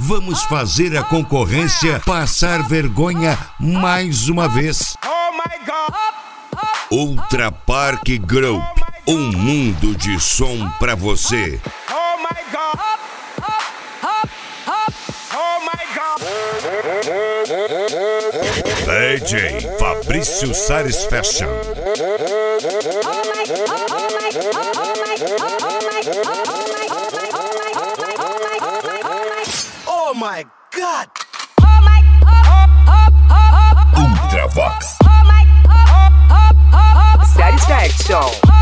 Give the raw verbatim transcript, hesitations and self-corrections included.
Vamos fazer a concorrência passar vergonha mais uma vez. Ultra Park Group, um mundo de som pra você. D J Fabrício Sares Fashion. Oh my God! Ultravox. Satisfaction.